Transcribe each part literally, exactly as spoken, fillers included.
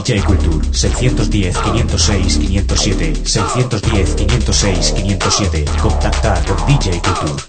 D J Culture seiscientos diez, quinientos seis, quinientos siete, seiscientos diez, quinientos seis, quinientos siete. Contactar con D J Culture.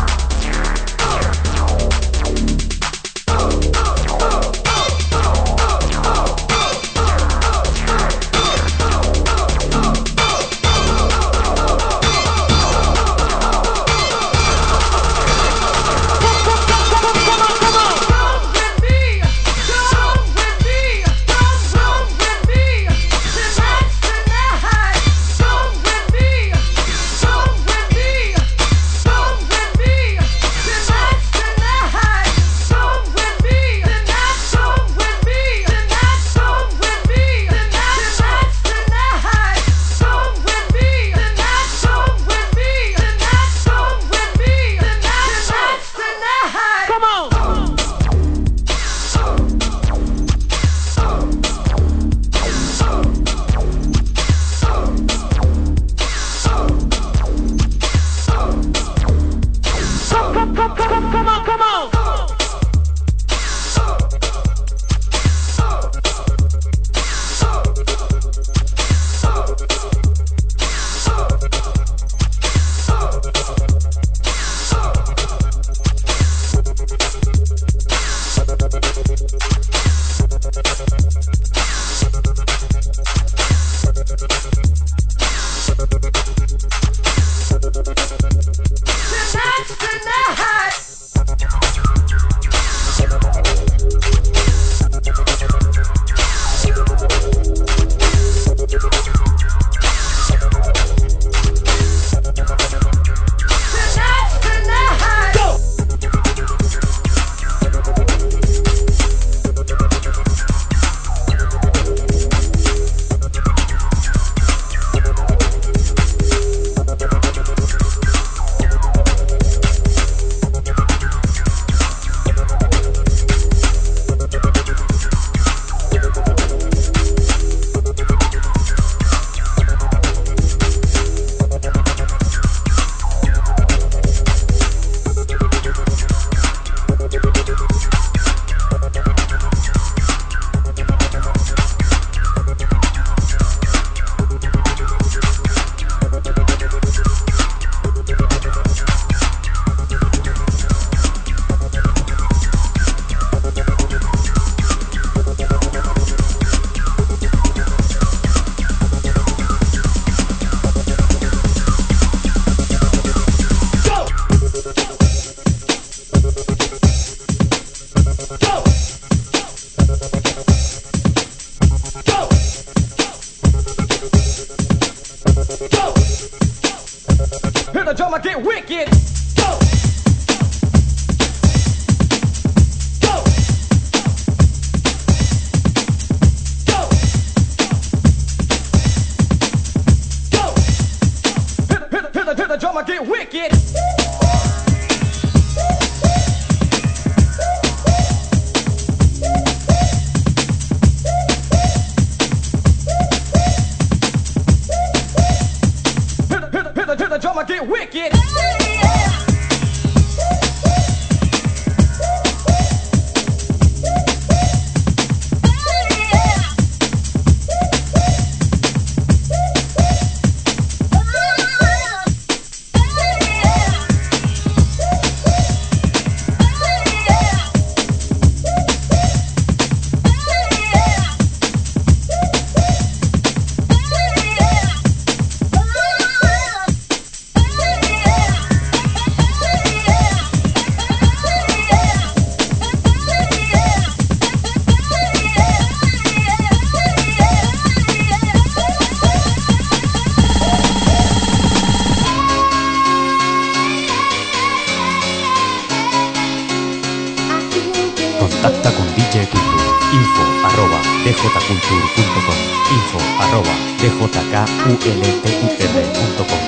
Contacta con D J Culture. Info arroba d j culture punto com. Info arroba d j k u l t u r punto com.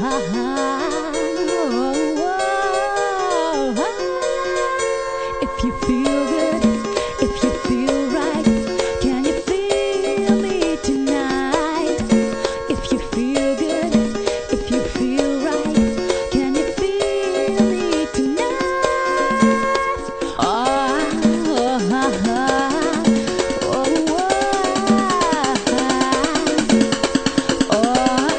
If you feel good, if you feel right, can you feel me tonight? If you feel good, if you feel right, can you feel me tonight? Oh, oh, oh, oh, oh, oh,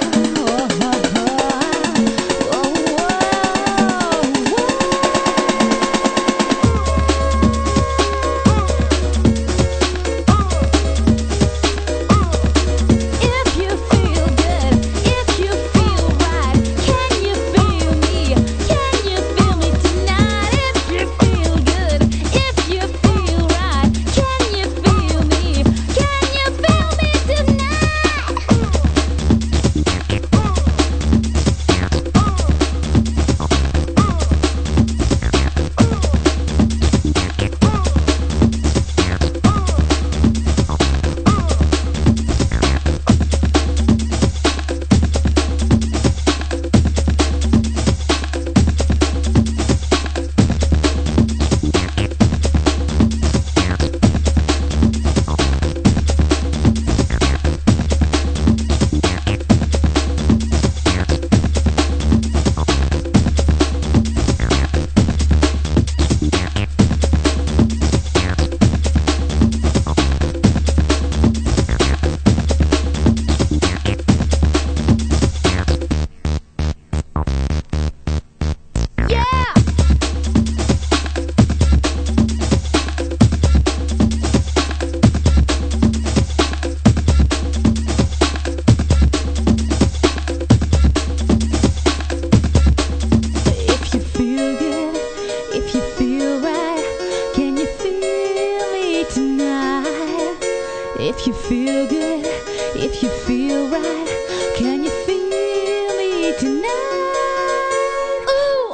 if you feel good, if you feel right, can you feel me tonight? Ooh.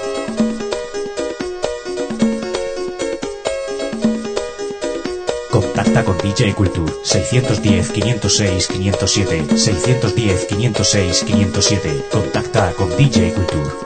Contacta con D J Culture seiscientos diez, quinientos seis, quinientos siete, seiscientos diez, quinientos seis, quinientos siete. Contacta con D J Culture.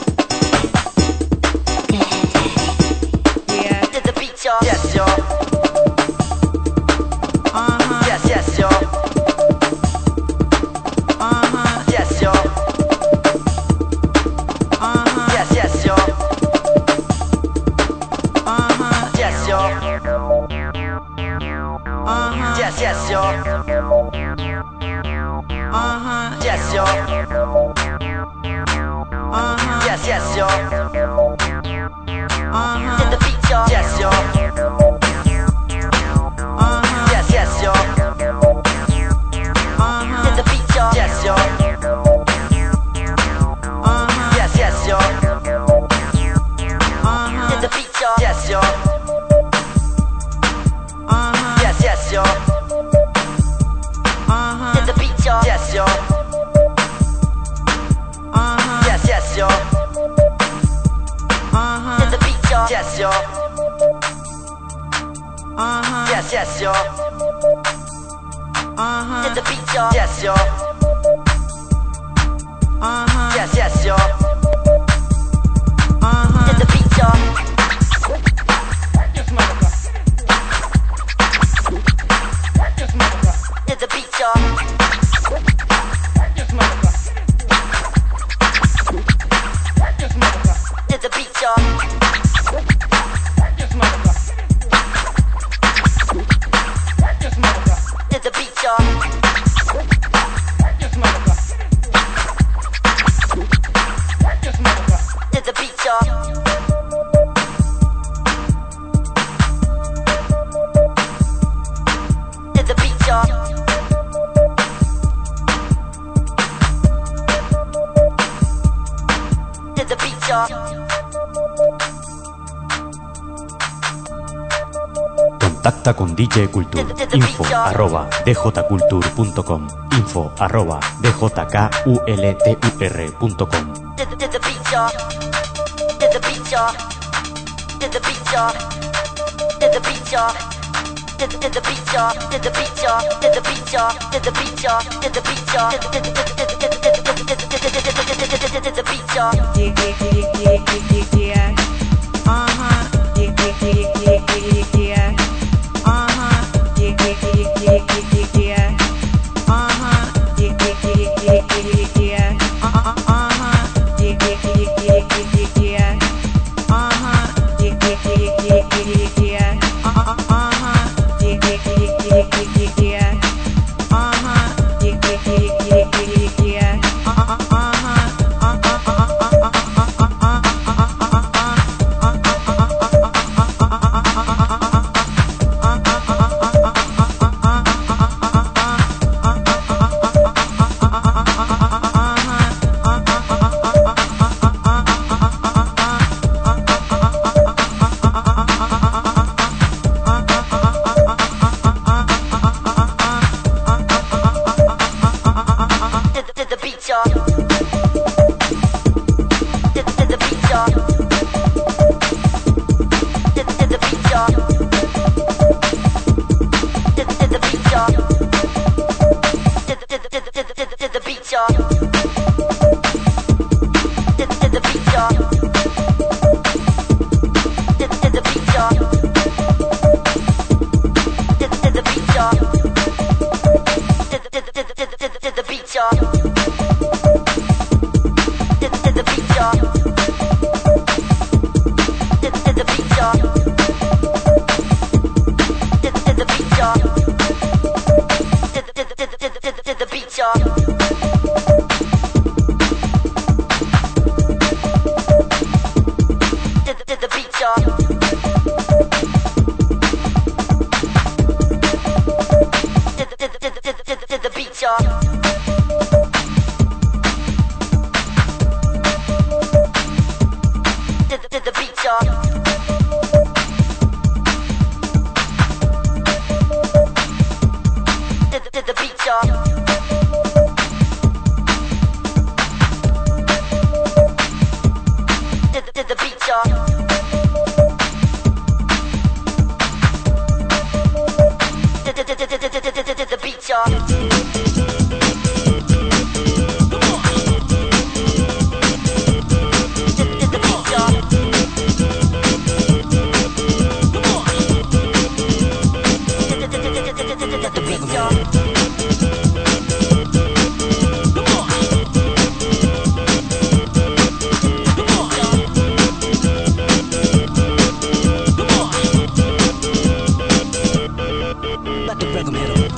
Yes, y'all. Uh-huh. Yes, yes, yo. Uh-huh. Yes, yo. Uh-huh. Yes, yes, yo. Uh-huh. Hit the beat, yo. Yes, yo. Uh-huh. Yes, yes, yo. Uh-huh. Hit the beat, yo. Yes, yo. Uh-huh. Yes, yes, yo. Uh-huh. Hit the beat, yo. Yes, yo. Uh-huh. Yes, yes, yo. Uh-huh. Hit the beat, yo. Yes, yo. Uh-huh. Yes, yes, yo. Uh-huh. Hit the beat, yo. Yes, yo. Uh-huh. Yes, yes, yo. Uh-huh. Hit the beat, yo. Yes, yo. Uh-huh. Yes, yes, yo. Uh-huh. Hit the beat, yo. Yes, motherfucker. Yes, motherfucker. Hit the beat, yo. Yes, motherfucker. Yes, motherfucker. Hit the beat, yo. Yes, motherfucker. Yes, motherfucker. Hit the beat, yo. Yes, motherfucker. Yes, motherfucker. Hit the beat, yo. Hit the beat, yo. Hit the beat, yo. Contacta con D J Culture. Info arroba djculture punto com. Info arroba djkultur punto com. Hit the, hit the beat, yo. Hit the beat, yo. Hit the beat, yo. Hit the beat, yo. Hit the, hit the beat, yo. Hit the beat, yo. Hit the beat, yo. Hit the beat, yo. Hit the beat, yo. Hit the, hit the, hit the, hit the, hit the, hit the, hit the, hit the, hit the beat, yo. Yeah. Uh-huh. Yeah. Uh-huh. Yeah. Uh-huh. Yeah. Let the rhythm hit 'em.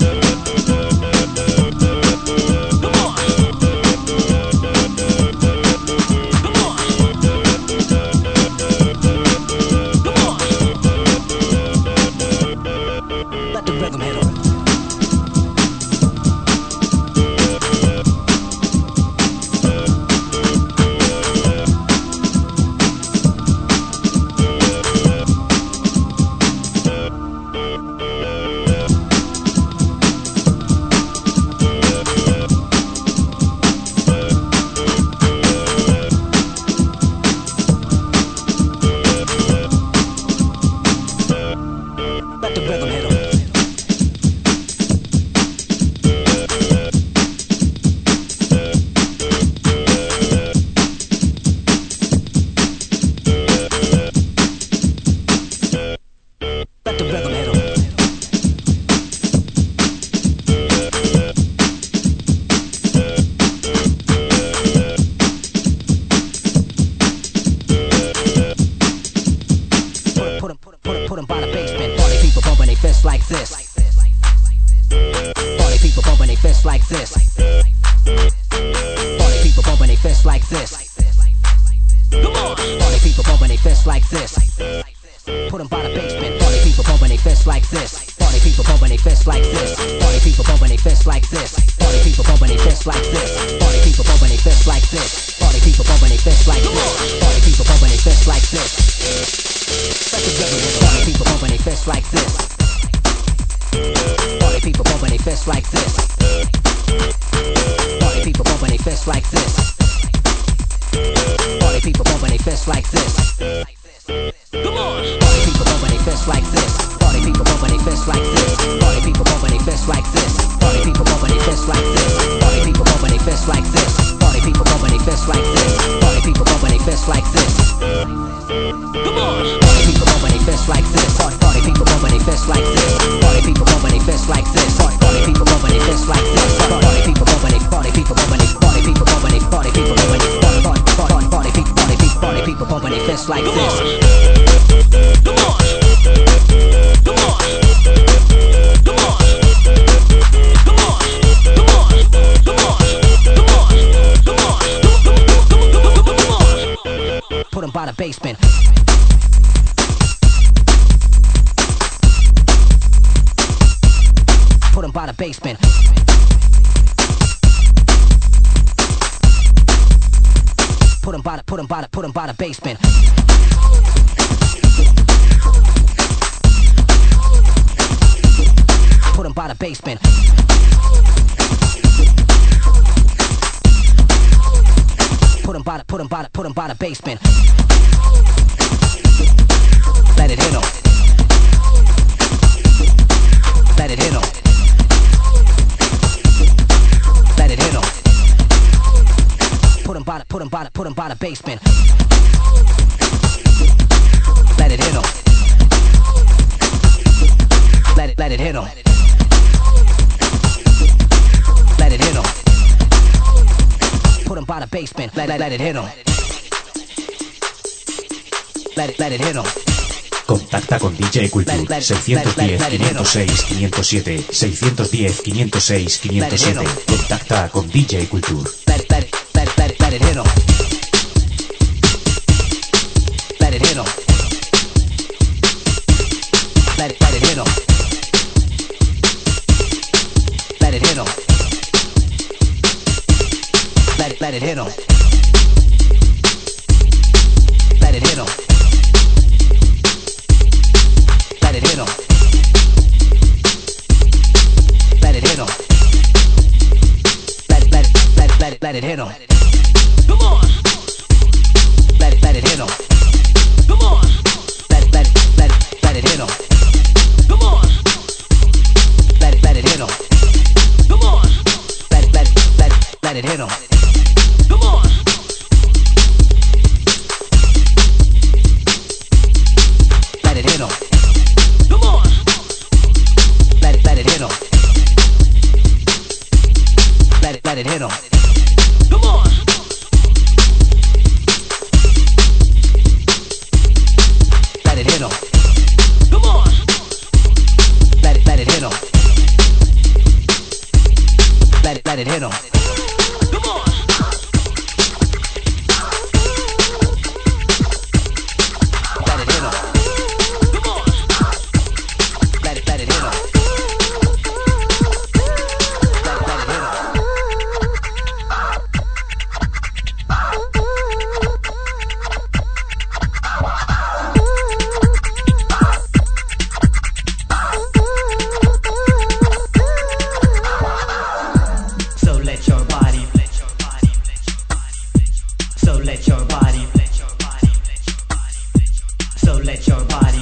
Contacta con D J Culture seiscientos diez, quinientos seis, quinientos siete, seiscientos diez, quinientos seis, quinientos siete. Contacta con D J Culture. Let it, let it, let it, let it, let it hit 'em. Let it hit 'em. Let it, let it hit 'em. Let it hit 'em. Let it, let it hit 'em. Let it hit 'em. Let it hit 'em. Let it hit 'em. Let it, let it, let it, let it, let it hit 'em. Come on. Let it, let it hit 'em. Come on. Let it, let it, let it, let it hit 'em. Come on. Let it, let it hit 'em. Come on. Let it, let it, let it, let it hit 'em. Come on. Let it hit 'em. Come on. Let it, let it hit 'em. Let it, let it hit 'em. Come on. Let it hit 'em. Come on. Let it, let it hit 'em. let it hit 'em. Come on. Let it hit 'em. Come on. Let it, let it hit 'em. Let, let it hit 'em. So let your body, so let your body, so let your body,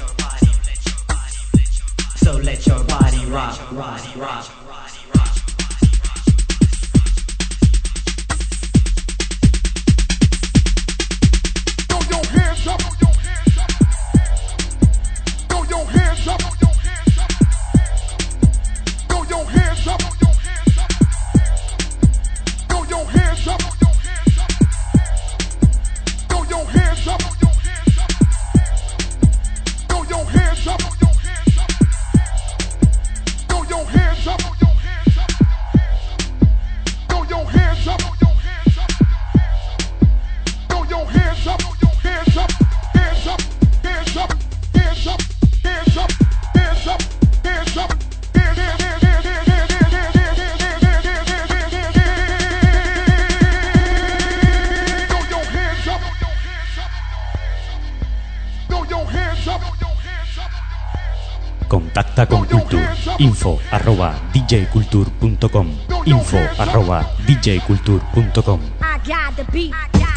so let your body rock, rock, rock. Throw your hands up. Throw your hands up. Throw your hands up. Throw your hands up. Throw your hands up. Throw your hands up. Throw your hands up. Throw your hands up. Throw your hands up. Hands up. Hands up. Hands up. Hands up. Hands up. Hands up. Hands up. Hands, hands, hands, hands, hands, hands, hands, hands, hands, hands, hands, hands, hands, hands, hands. Throw your hands up. Throw your hands up. Contacta con Culture. Info arroba djculture.com. Info arroba djculture.com. I got the beat.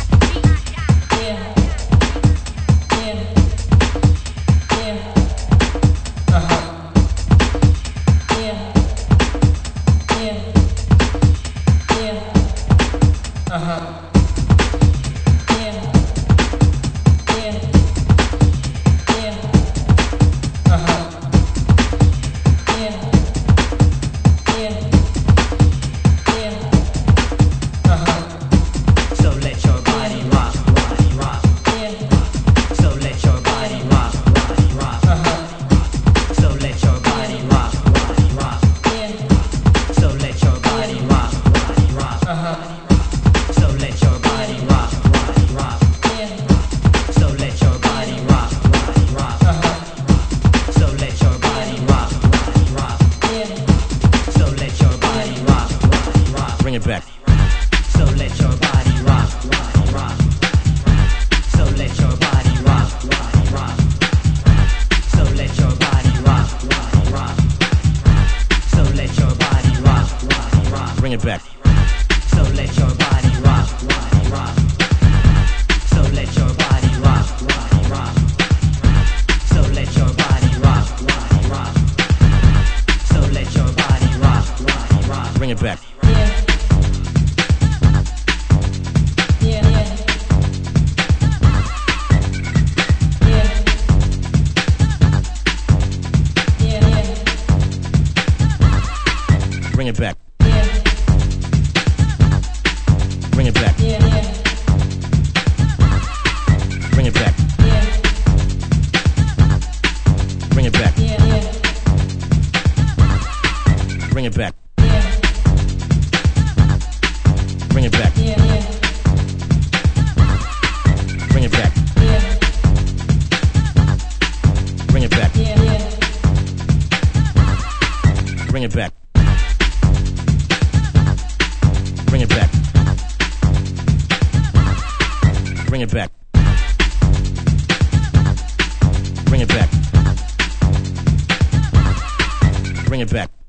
So let your body rock, rock, rock. So let your body rock, rock, rock. So let your body rock, rock, rock. So let your body rock, rock, rock. So let your body rock, rock, rock. So let your body rock, rock, rock. So let your body rock, rock, rock. So let your body rock, rock. Bring it back. So let your body rock, rock, rock. So let your body rock, rock, rock. So let your body rock, rock, rock. So let your body rock, rock, rock. Bring it back. So let your body rock, rock, rock. So let your body rock, rock, rock. So let your body rock, rock, rock. So let your body rock, rock, rock. Bring it back. Bring it back. Bring it back. Bring it back. Bring it back. Bring it back. Bring it back. Bring it back. Bring it back. Bring it back. Bring it back. Bring it back. Bring it back. Bring it back.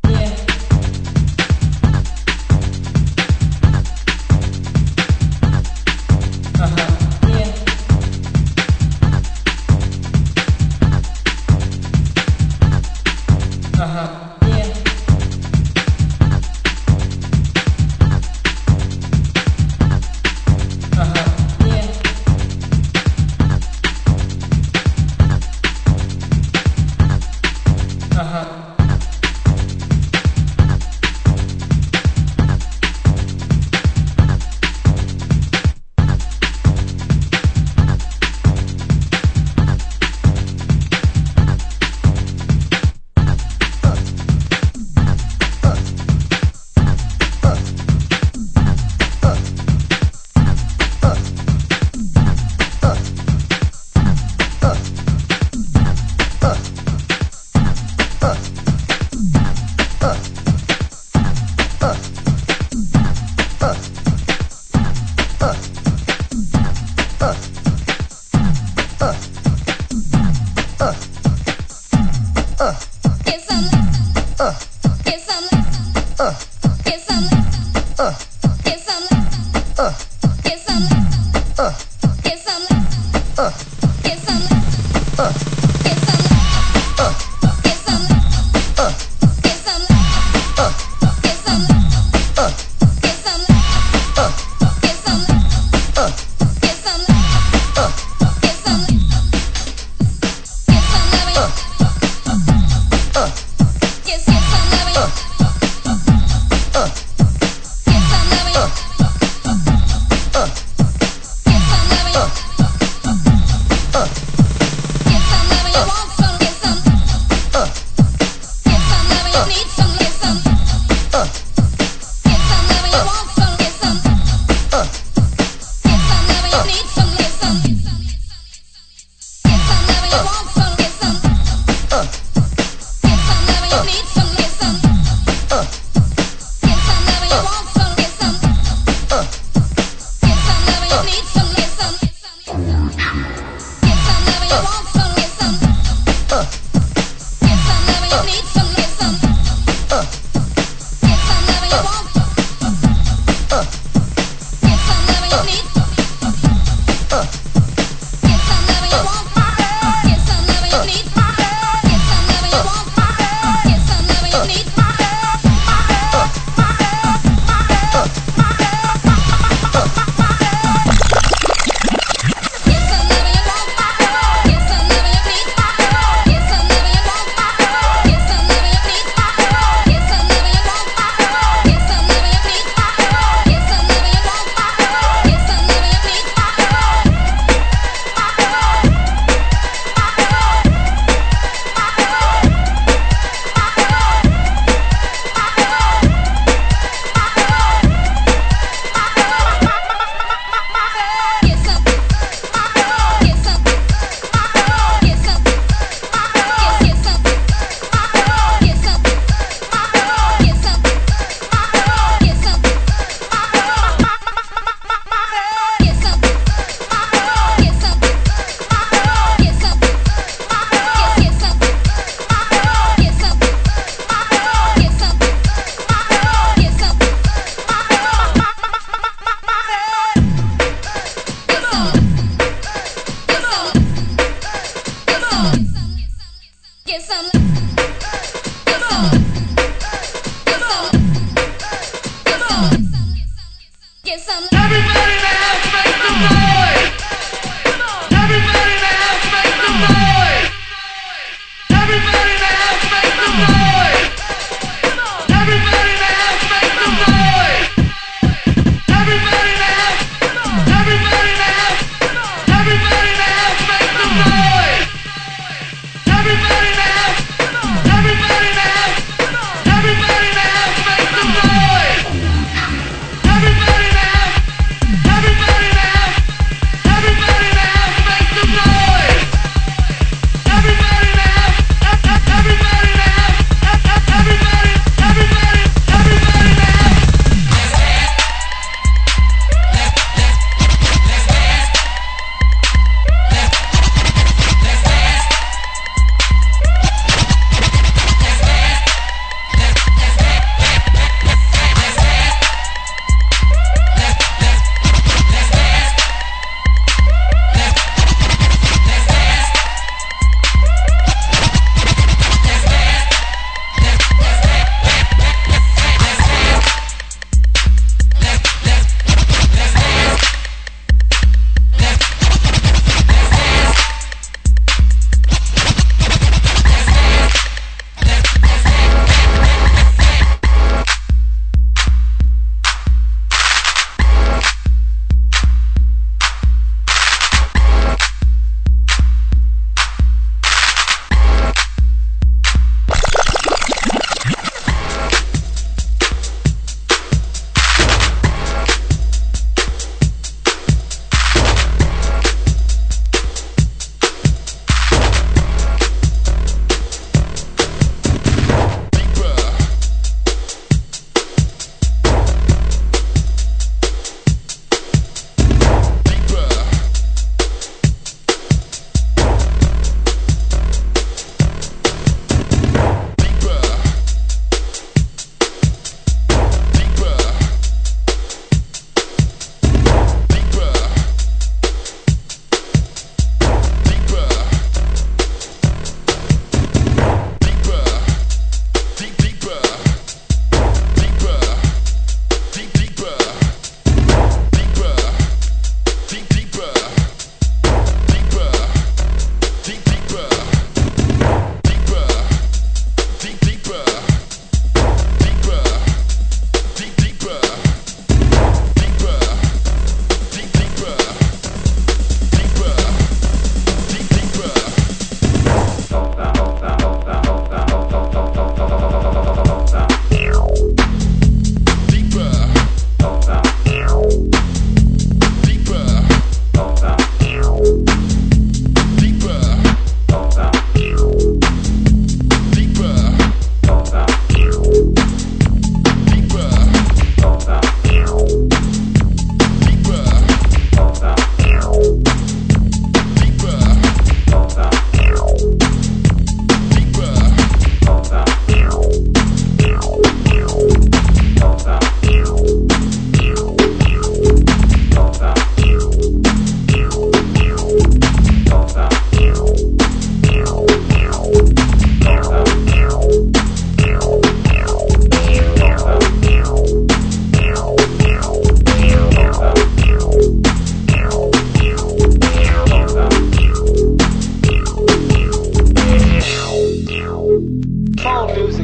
Phone music.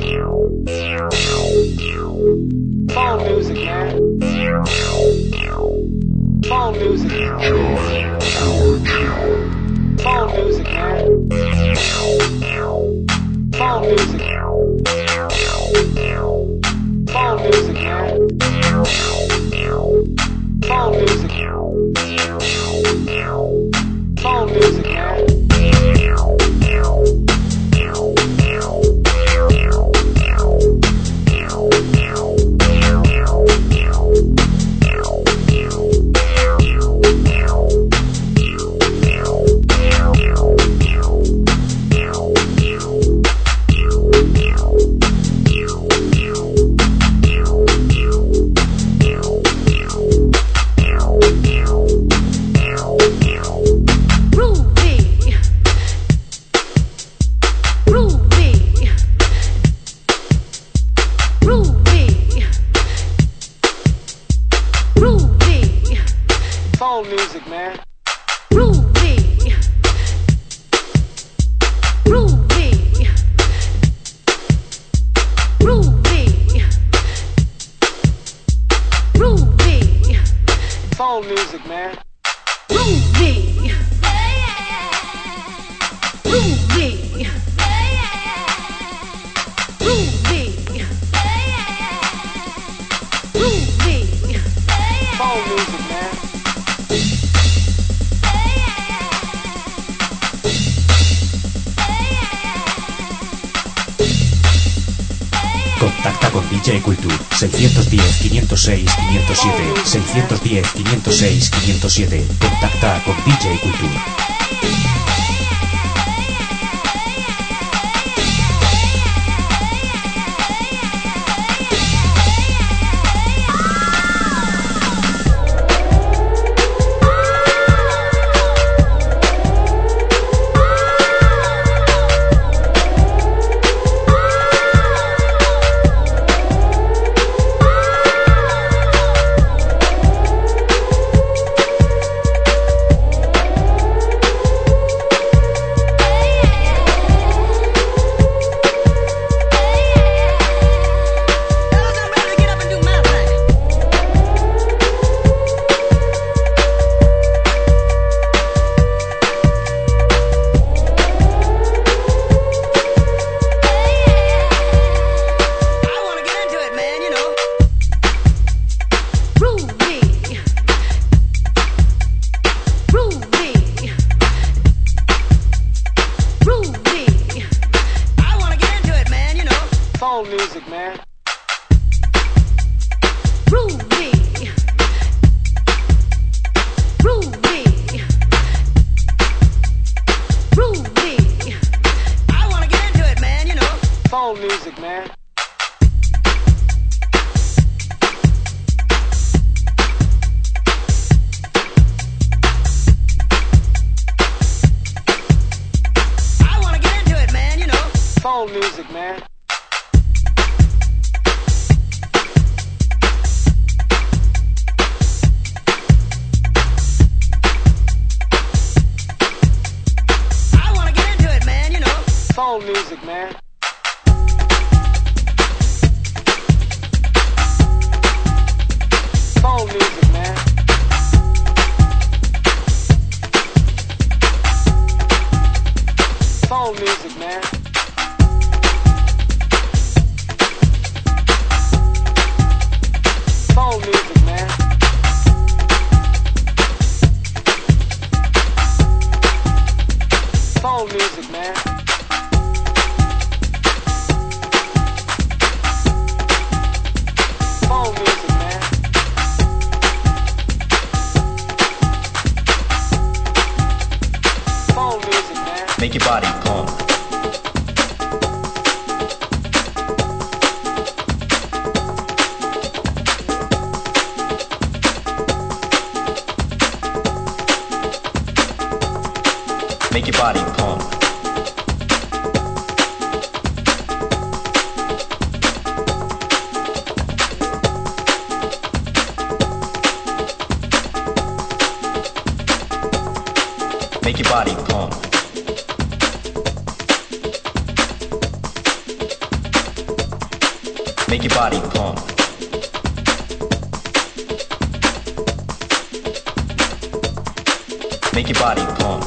Phone music, man. Phone music. Phone music, man. Phone music. Phone music, man. Phone music. Phone music, man. Phone music, man. Groovy. Groovy. Groovy. Groovy. Phone music, man. Groovy. Groovy. Groovy. Groovy. Phone music, man. Contacta con D J Culture seiscientos diez, quinientos seis, quinientos siete, seiscientos diez, quinientos seis, quinientos siete. Contacta con D J Culture. Phone music, man. Groovy. Groovy. Groovy. I wanna get into it, man, you know. Phone music, man. I wanna get into it, man, you know. Phone music, man. Phone music, man. Phone music, man. Phone music, man. Phone music, man. Phone music, man. Phone music, man. Phone music, man. Make your body pump. Make your body pump. Make your body pump. make your body pump. Make your body pump.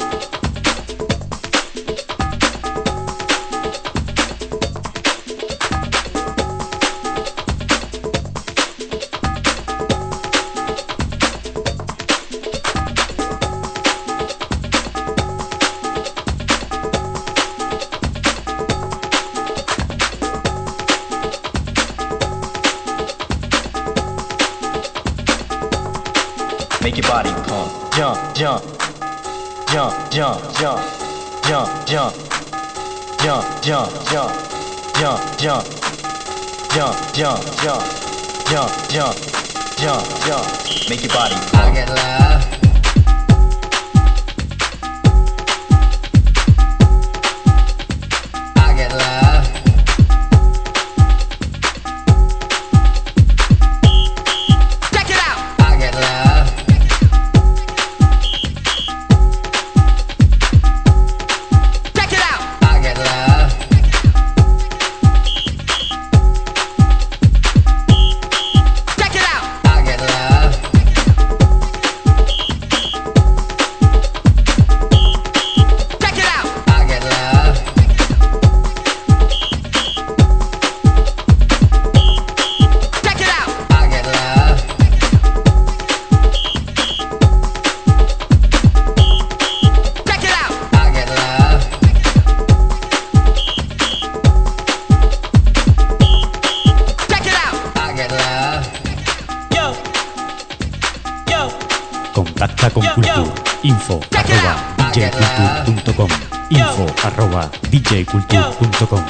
Make your body pump. Jump, jump, jump, jump, jump, jump, jump, jump, jump, jump, jump, jump, jump, jump, jump, jump, jump, jump, jump. Make your body pump. I get love. I get love. Check it out. I get love. Contacta con Culture. Info arroba d j culture punto com. Info arroba d j culture punto com.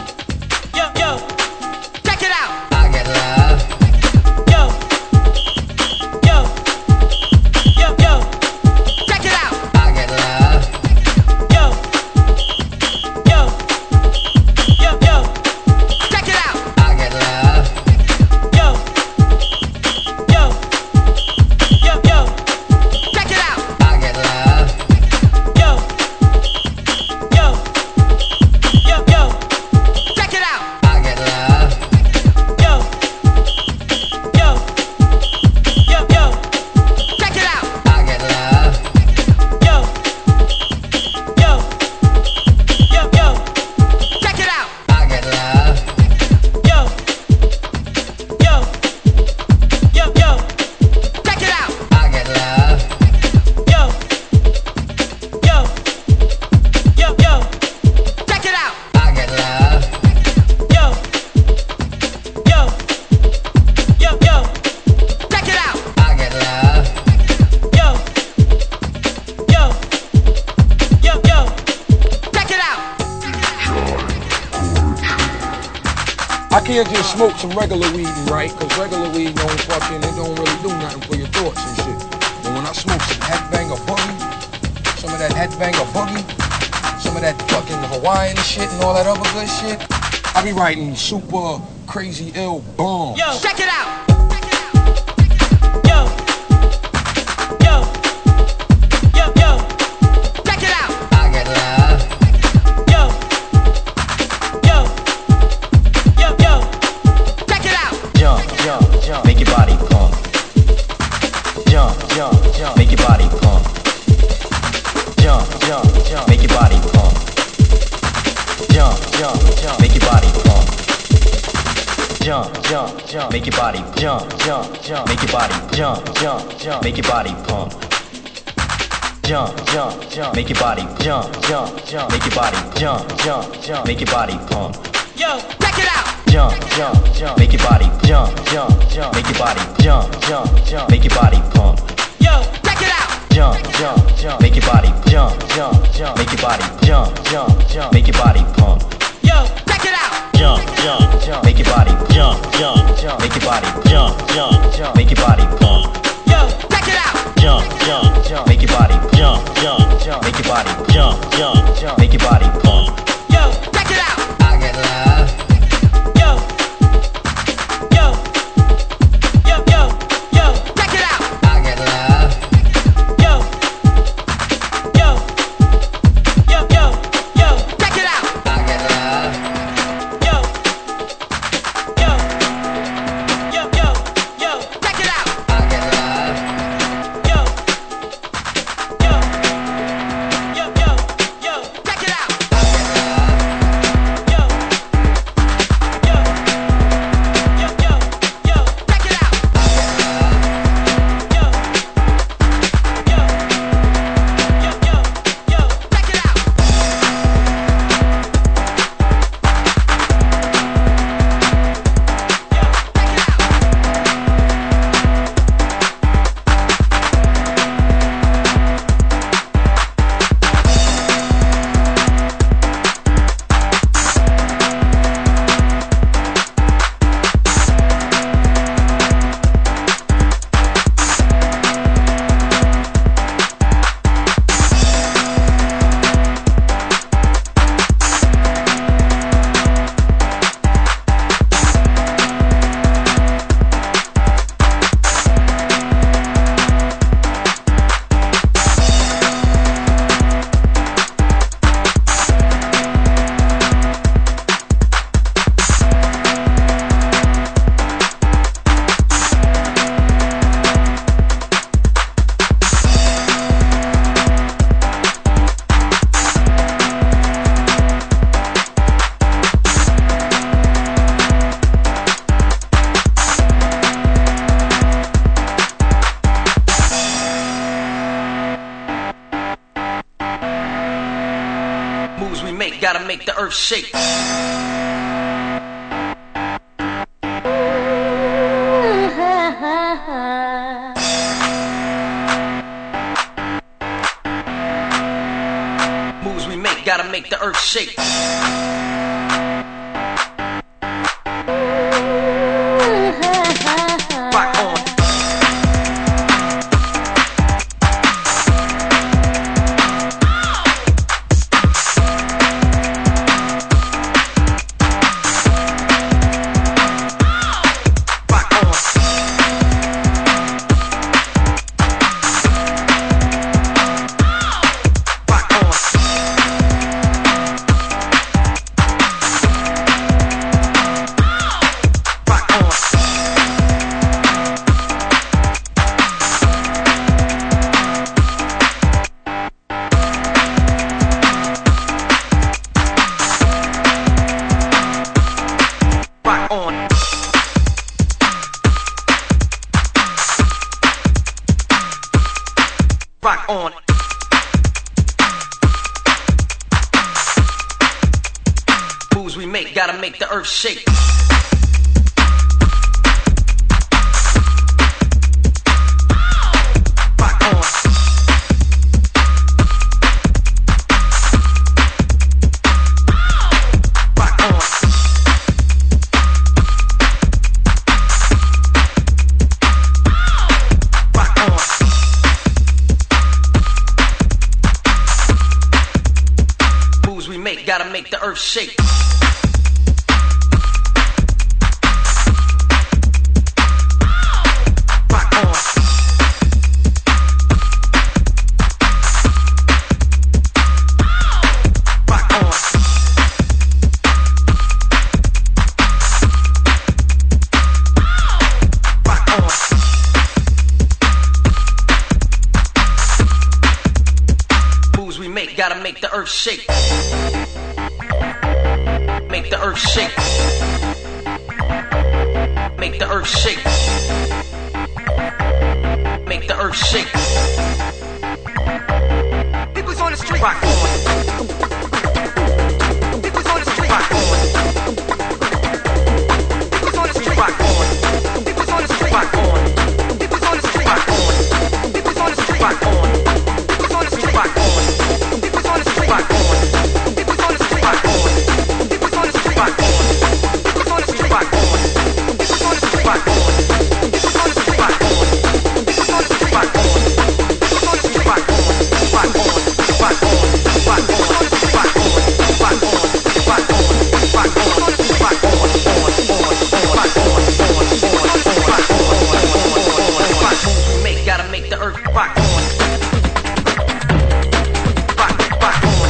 I can't just smoke some regular weed and write, cause regular weed don't fucking, it don't really do nothing for your thoughts and shit. But when I smoke some headbanger boogie, some of that headbanger boogie, some of that fucking Hawaiian shit and all that other good shit, I be writing super crazy ill bombs. Yo, check it out. Make your body pump. Jump, jump, jump. Make your body pump. Jump, jump, jump. Make your body pump. Jump, jump, jump. Make your body pump. Jump, jump, jump. Make your body jump, jump, jump. Make your body jump, jump, jump. Make your body pump. Jump, jump, jump. Make your body jump, jump, jump. Make your body jump, jump, jump. Make your body pump. Yo, check it out. Jump, jump, jump, make your body jump, jump, jump, make your body jump, jump, jump, make your body pump. Yo, check it out. Jump, jump, jump, make your body jump, jump, jump, make your body jump, jump, jump, make your body pump. Yo, check it out. Jump, jump, jump, make your body jump, jump, jump, make your body jump, jump, jump, make your body pump. Yo, check it out. Jump, jump, jump, make your body jump, jump, jump, make your body jump, jump, jump, make your body pump. Yo, check it out. I get love. Yo, make the earth shake. Moves we make, gotta make the earth shake. Rock on. Rock on. Moves we make, gotta make the earth shake. Rock on. Rock on. Rock on. We make, gotta make the earth shake. Rock on. Rock on. Rock on. Moves we make, gotta make the earth shake. Make the earth shake. Make the earth shake. Make the earth shake. People's on the street. Rock on. People's on the street. Rock on. People's on the street. Rock on. People's on the street. Rock on. People's on the street. Rock on. People's on the street. Rock on. People's on the street. Rock on. People's on the street. Rock on. People's on the street. Rock on. People's on the street. Rock on. People's on the street. Rock on. People's on the street. Rock on. People's on the street. Rock on. People's on the street. Rock on. People's on the street. Rock on. Rock on. Rock on. Rock on. Rock on. Rock on. Rock on. Rock on. Rock on. On. On. On. On. On. Make, gotta make the earth rock on. Rock, rock on.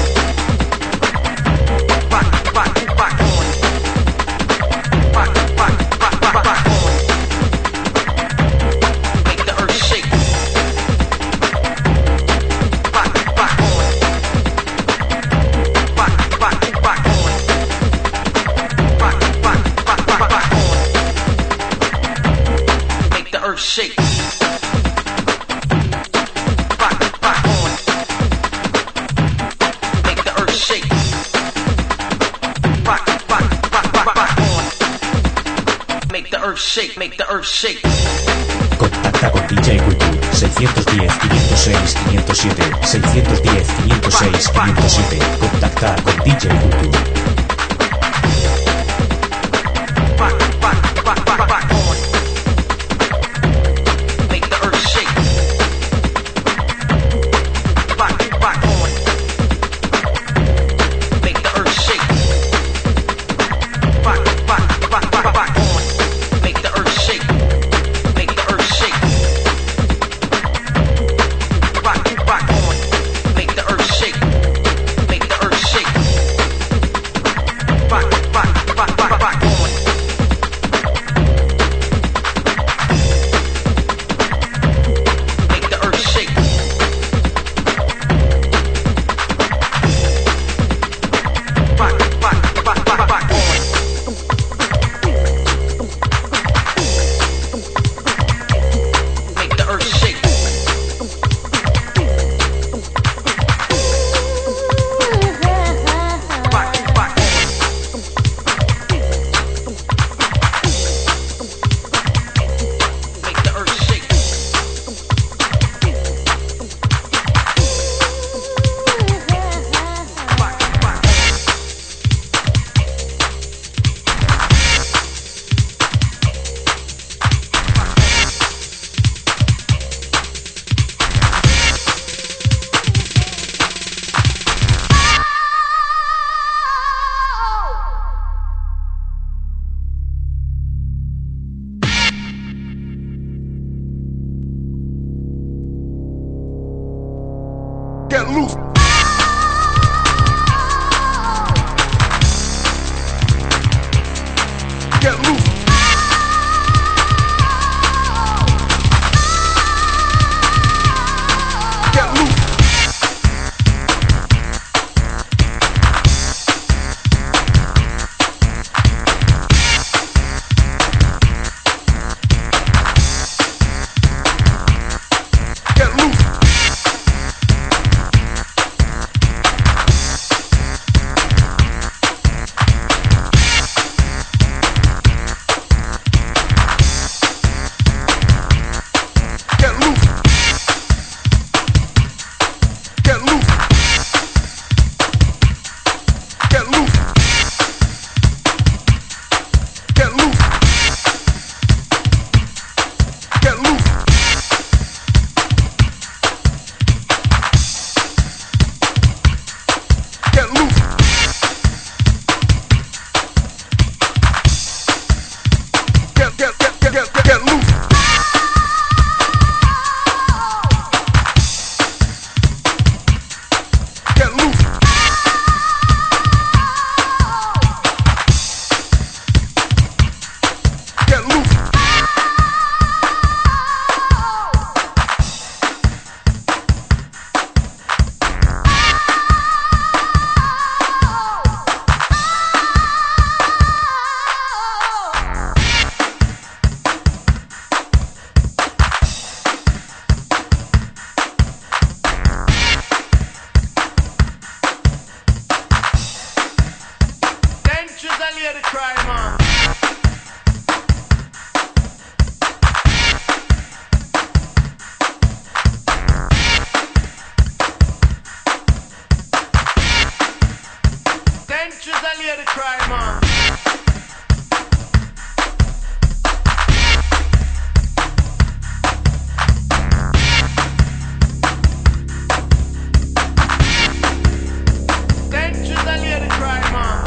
Rock, rock, rock on. Rock, rock, rock, rock, rock on. Make the earth shake. Rock, rock on. Rock, rock, rock on. Rock, rock, rock, rock, rock on. Make the earth shake. Rock, rock on. Make the earth shake. Rock, rock, rock, rock, rock on. Make the earth shake, make the earth shake. Contacta con D J Culture seiscientos diez, quinientos seis, quinientos siete, seiscientos diez, quinientos seis, quinientos siete. Contacta con D J Culture. Rock, rock, rock, rock, rock on. Make the earth shake. Rock, rock on. Make the earth shake. Rock, rock, rock, rock, rock on. Make the earth shake. Make the earth shake. Rock, rock on. Make the earth shake. Make the earth shake. loose. Get loose. Get loose. Get loose. Get loose. Get loose. Get loose. Get loose. Get loose. Get loose. Get get get get get get loose. Get loose. Get loose. Dentures and lady cry, man. Dentures and lady cry, man. Dentures and lady cry, man.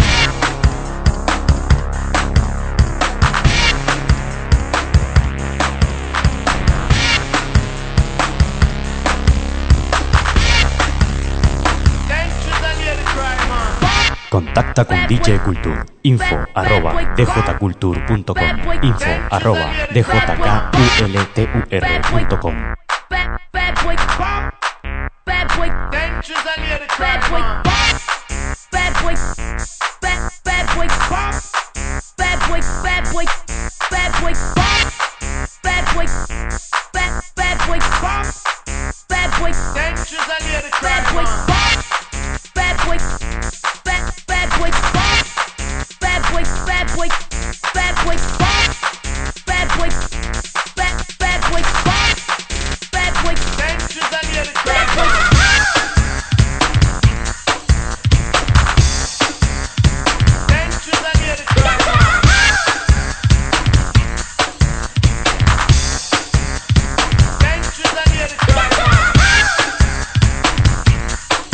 Dentures and lady cry, man. Contacta con D J Culture. Info arroba djculture punto com. Info arroba djkultur punto com. Bad, bad boy, bad boy, Dentures and lady cry, bad boy, man. bad boy, bad, bad boy, bad boy, bad boy, bad boy, bad boy, bad, bad boy, bad boy, Dentures and lady cry, bad boy, man. bad boy, bad, bad boy, bad boy, bad boy, bad boy, bad boy, bad, bad boy, bad boy, Dentures and lady cry, bad man. boy. Dentures and lady cry, man. Dentures and lady cry, man.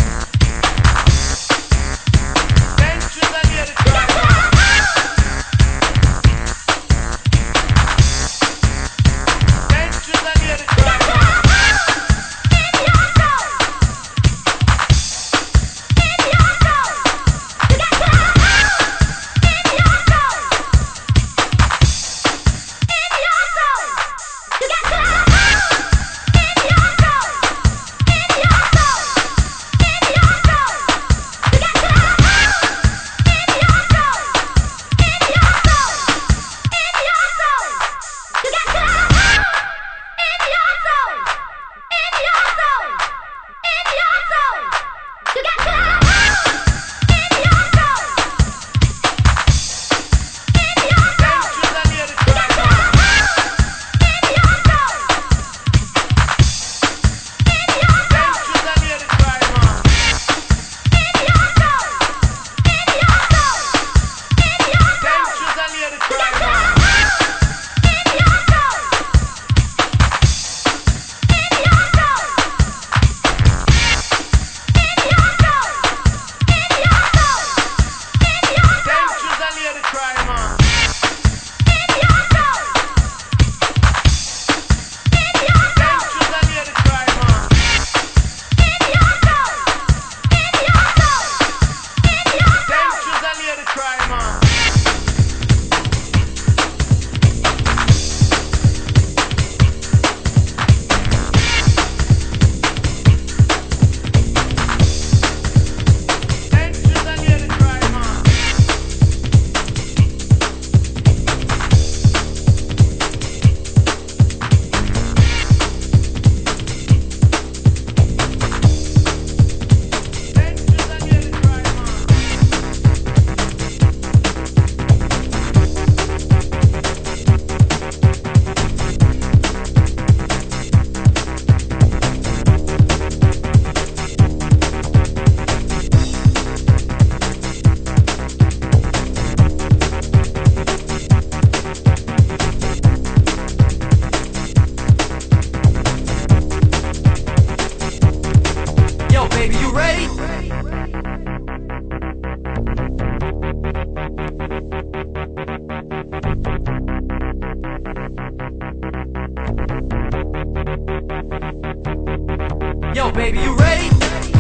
Yo, baby, you ready?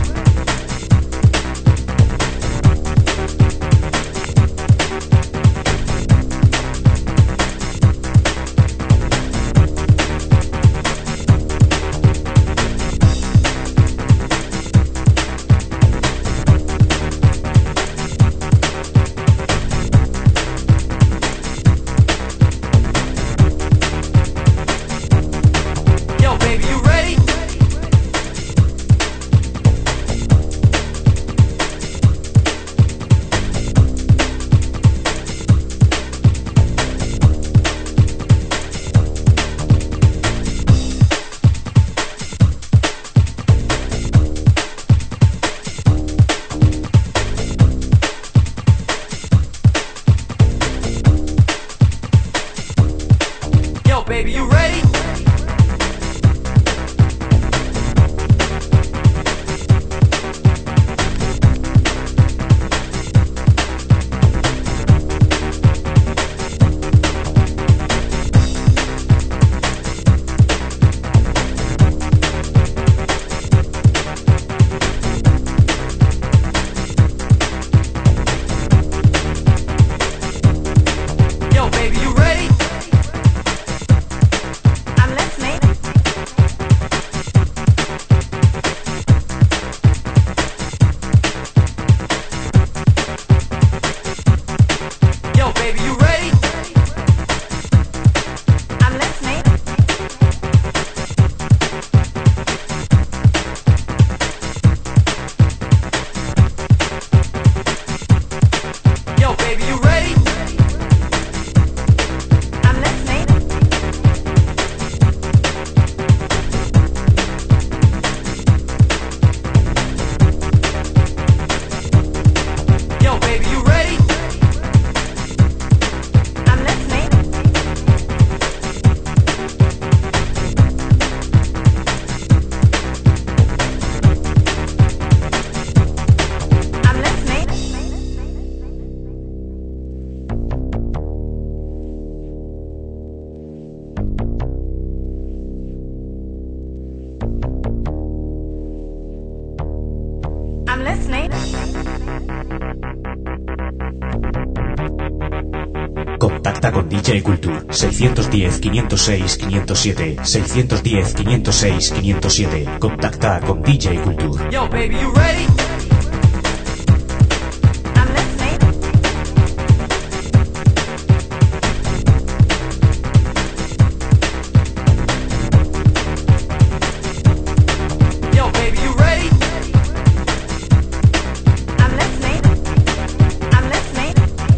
Yo, baby, you ready? Yo, baby, you ready? Yo, baby, you ready? I'm listening. Yo, baby, you ready? I'm listening. Yo, baby, you ready? I'm listening. Yo, baby, you ready? I'm listening. I'm listening. I'm listening. Contacta con D J Culture seiscientos diez, quinientos seis, quinientos siete, seiscientos diez, quinientos seis, quinientos siete. Contacta con D J Culture. Yo, baby, you ready? I'm listening. Yo, baby, you ready? I'm listening. I'm listening.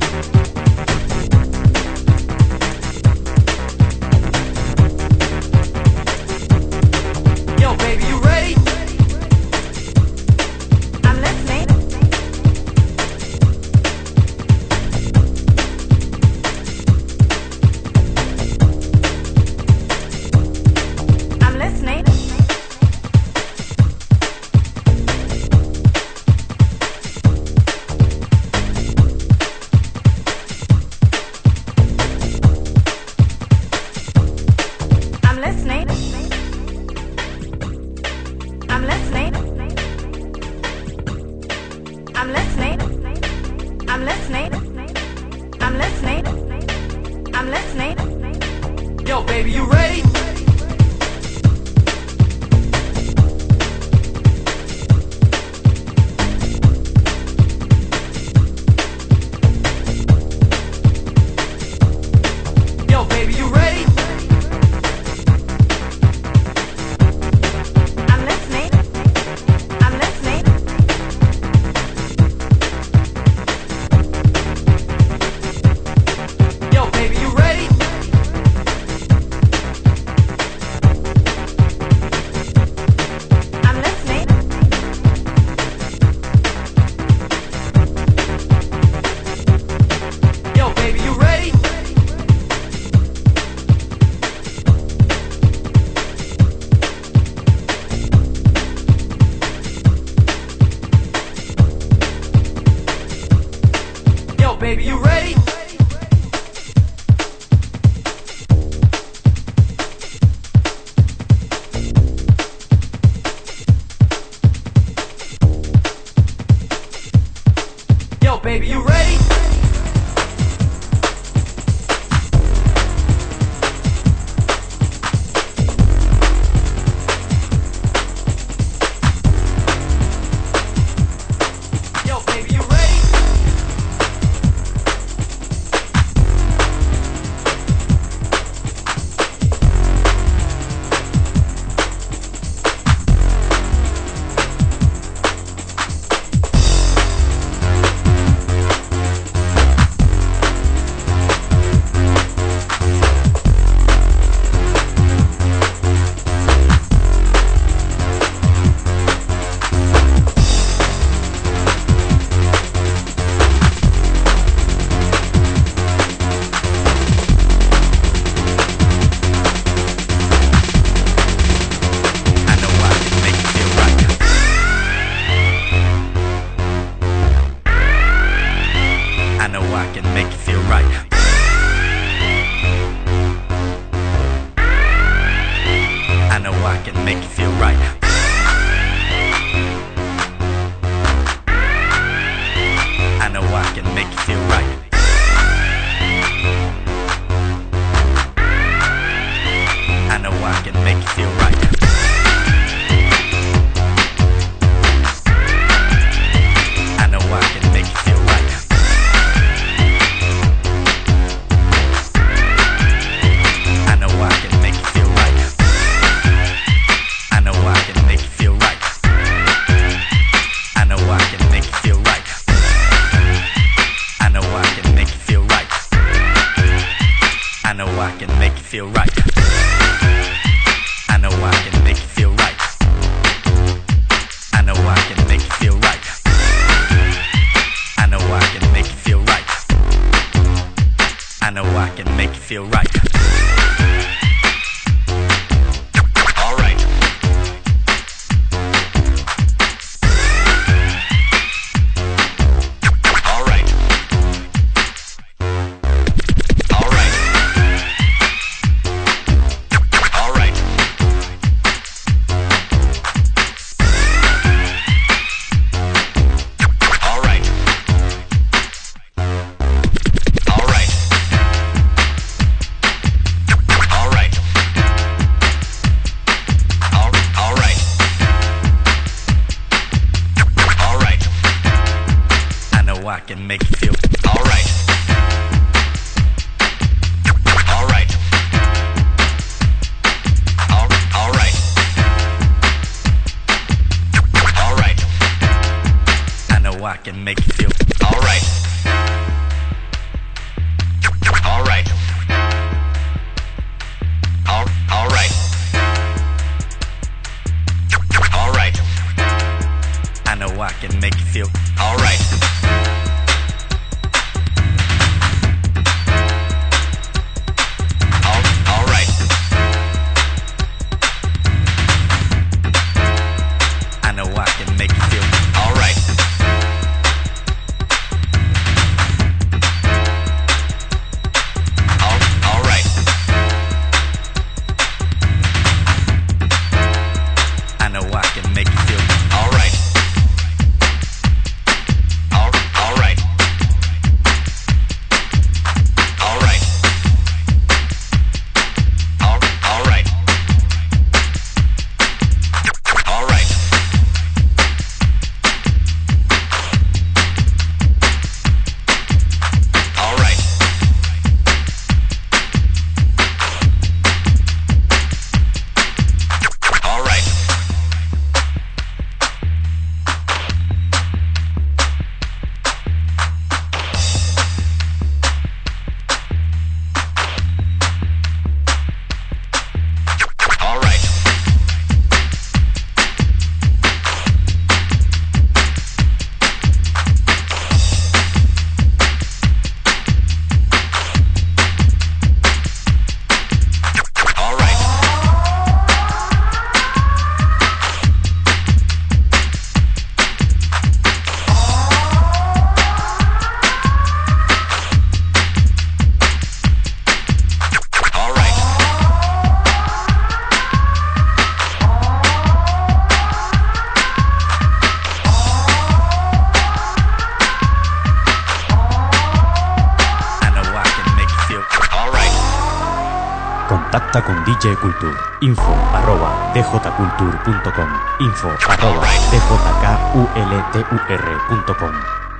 Yo, baby, you ready? I'm listening. I'm listening. I'm listening. I'm listening. I'm listening. I'm listening. I'm listening. I'm listening. Yo, baby, you ready? Yo, baby, you ready? I'm listening. I'm listening. Yo, baby, you ready? I know I can make you feel right. I know I can make you feel right. I know I can make you feel right. I know I can make you feel right. I know I can make you feel right. All right. All right. All right. All right. All right. All right. All right. All all right. All right. I know I can make you feel all right. All right. All all right. All right. I know I can make you feel all right. All right. All all right. All right. I know I can make you feel all right. All all right. I know I can make you feel all right. All all right. I know I can make you feel all right. All all right. All right. All all right. All right. All right. All right. All right. All right. All right. I know I can make you feel all right. Contacta con D J Culture. Info arroba d j culture punto com. Info arroba d j cultur punto com.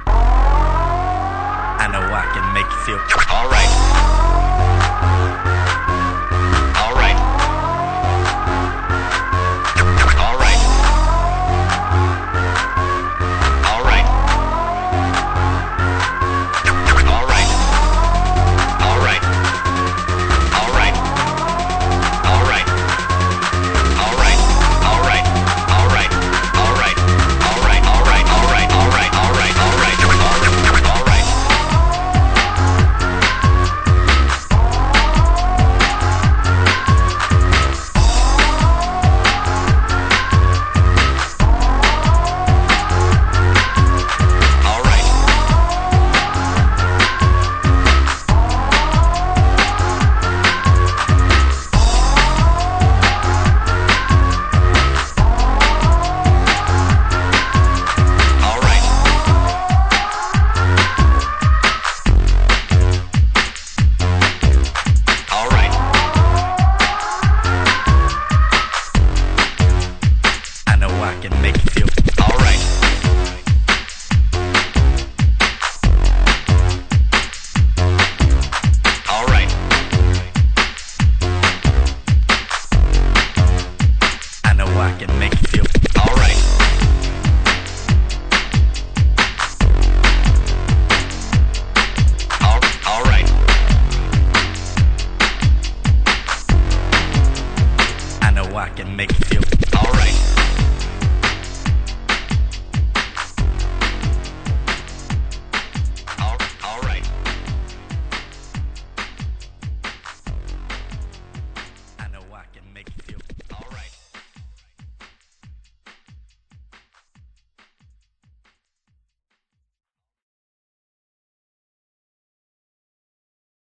I know I can make you feel all right. All right. All right. All right. All right. All right. All right. All right. All right. All right. All right. All right. All right. All right. All right. All right. All right. All right. All right. All right. and make you feel